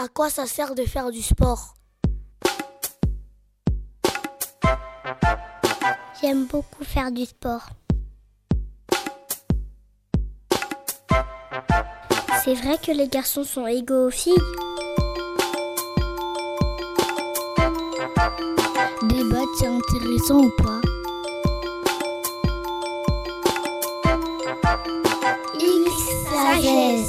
À quoi ça sert de faire du sport? J'aime beaucoup faire du sport. C'est vrai que les garçons sont égaux aux filles? Débattre, c'est intéressant ou pas? Sagesse.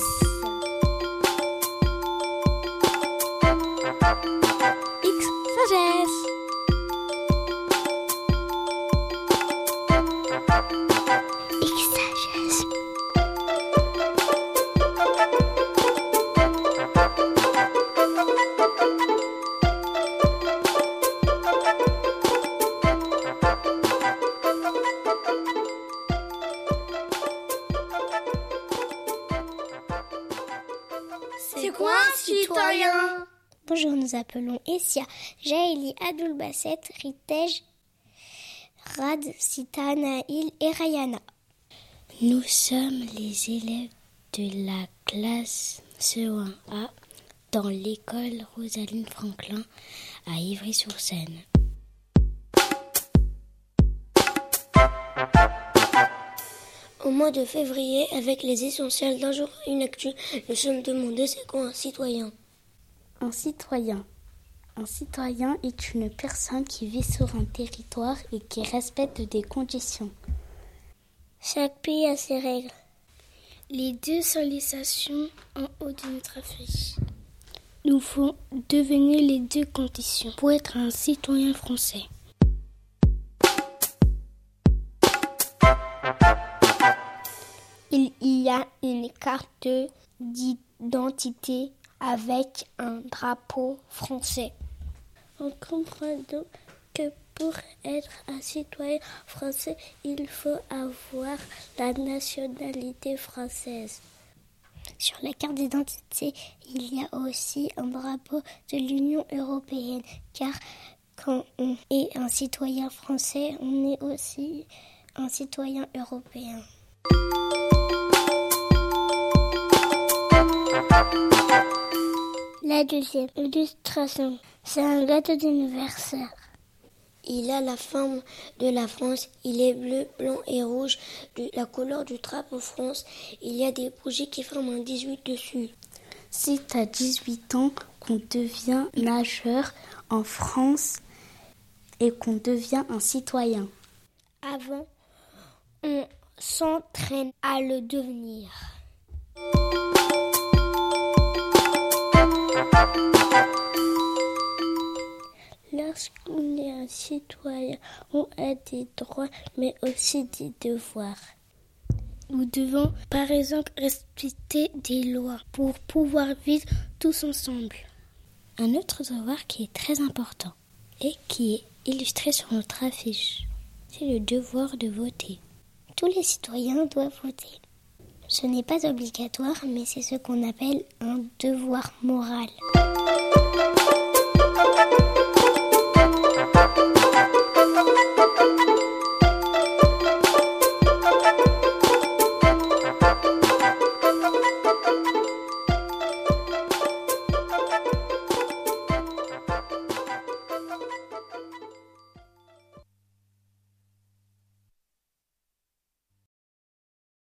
X sagesse. Sagesse. C'est quoi un citoyen? Bonjour, nous appelons Essia, Jaeli, Adoulbasset, Ritej, Rad, Sita, Naïl et Rayana. Nous sommes les élèves de la classe CE1A dans l'école Rosaline Franklin à Ivry-sur-Seine. Au mois de février, avec les essentiels d'un jour à une actu, nous sommes demandés c'est quoi un citoyen? Un citoyen est une personne qui vit sur un territoire et qui respecte des conditions. Chaque pays a ses règles. Les deux sollicitations en haut de notre affiche nous font devenir les deux conditions pour être un citoyen français. Il y a une carte d'identité avec un drapeau français. On comprend donc que pour être un citoyen français, il faut avoir la nationalité française. Sur la carte d'identité, il y a aussi un drapeau de l'Union européenne, car quand on est un citoyen français, on est aussi un citoyen européen. La deuxième illustration, c'est un gâteau d'anniversaire. Il a la forme de la France, il est bleu, blanc et rouge, la couleur du drapeau France. Il y a des bougies qui forment un 18 dessus. C'est à 18 ans qu'on devient nageur en France et qu'on devient un citoyen. Avant, on s'entraîne à le devenir. Lorsqu'on est un citoyen, on a des droits mais aussi des devoirs. Nous devons par exemple respecter des lois pour pouvoir vivre tous ensemble. Un autre devoir qui est très important et qui est illustré sur notre affiche, c'est le devoir de voter. Tous les citoyens doivent voter. Ce n'est pas obligatoire, mais c'est ce qu'on appelle un devoir moral.